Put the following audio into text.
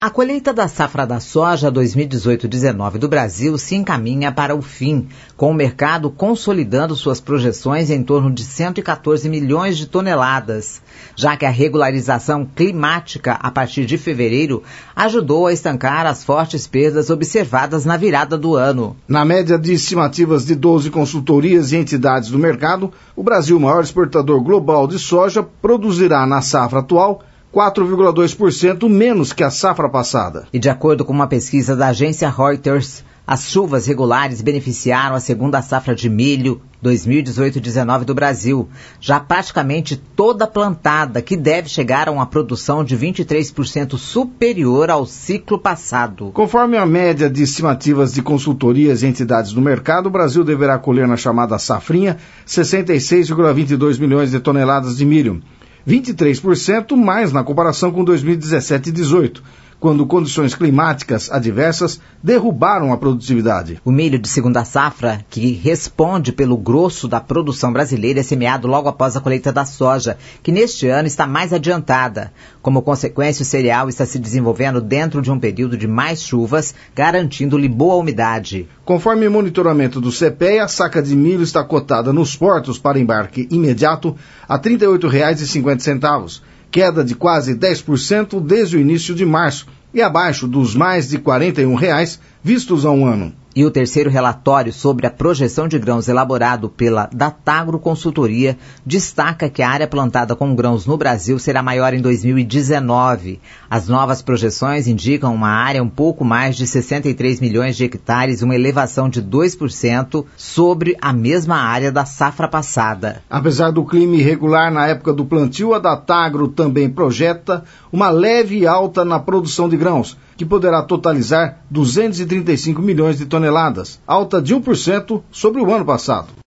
A colheita da safra da soja 2018-19 do Brasil se encaminha para o fim, com o mercado consolidando suas projeções em torno de 114 milhões de toneladas, já que a regularização climática a partir de fevereiro ajudou a estancar as fortes perdas observadas na virada do ano. Na média de estimativas de 12 consultorias e entidades do mercado, o Brasil, maior exportador global de soja, produzirá na safra atual 4,2% menos que a safra passada. E de acordo com uma pesquisa da agência Reuters, as chuvas regulares beneficiaram a segunda safra de milho 2018-19 do Brasil, já praticamente toda plantada, que deve chegar a uma produção de 23% superior ao ciclo passado. Conforme a média de estimativas de consultorias e entidades do mercado, o Brasil deverá colher na chamada safrinha 66,22 milhões de toneladas de milho. 23% mais na comparação com 2017 e 2018, quando condições climáticas adversas derrubaram a produtividade. O milho de segunda safra, que responde pelo grosso da produção brasileira, é semeado logo após a colheita da soja, que neste ano está mais adiantada. Como consequência, o cereal está se desenvolvendo dentro de um período de mais chuvas, garantindo-lhe boa umidade. Conforme monitoramento do CPEA, a saca de milho está cotada nos portos para embarque imediato a R$ 38,50, queda de quase 10% desde o início de março e abaixo dos mais de R$ 41,00 vistos há um ano. E o terceiro relatório sobre a projeção de grãos elaborado pela Datagro Consultoria destaca que a área plantada com grãos no Brasil será maior em 2019. As novas projeções indicam uma área um pouco mais de 63 milhões de hectares, uma elevação de 2% sobre a mesma área da safra passada. Apesar do clima irregular na época do plantio, a Datagro também projeta uma leve alta na produção de grãos, que poderá totalizar 235 milhões de toneladas, alta de 1% sobre o ano passado.